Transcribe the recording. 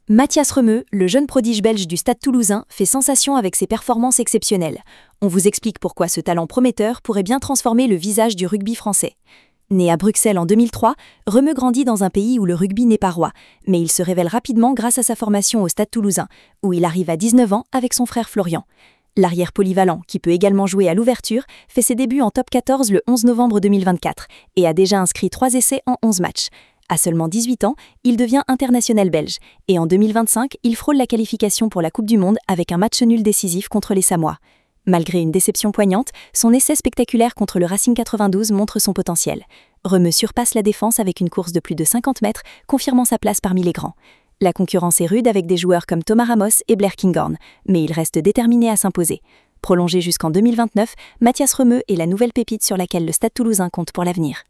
Mathias Remeux, le jeune prodige belge du Stade toulousain, fait sensation avec ses performances exceptionnelles. On vous explique pourquoi ce talent prometteur pourrait bien transformer le visage du rugby français. Né à Bruxelles en 2003, Remeux grandit dans un pays où le rugby n'est pas roi, mais il se révèle rapidement grâce à sa formation au Stade toulousain, où il arrive à 19 ans avec son frère Florian. L'arrière polyvalent, qui peut également jouer à l'ouverture, fait ses débuts en top 14 le 11 novembre 2024 et a déjà inscrit 3 essais en 11 matchs. À seulement 18 ans, il devient international belge et en 2025, il frôle la qualification pour la Coupe du Monde avec un match nul décisif contre les Samoa. Malgré une déception poignante, son essai spectaculaire contre le Racing 92 montre son potentiel. Remeux surpasse la défense avec une course de plus de 50 mètres, confirmant sa place parmi les grands. La concurrence est rude avec des joueurs comme Thomas Ramos et Blair Kinghorn, mais il reste déterminé à s'imposer. Prolongé jusqu'en 2029, Mathias Remeux est la nouvelle pépite sur laquelle le Stade toulousain compte pour l'avenir.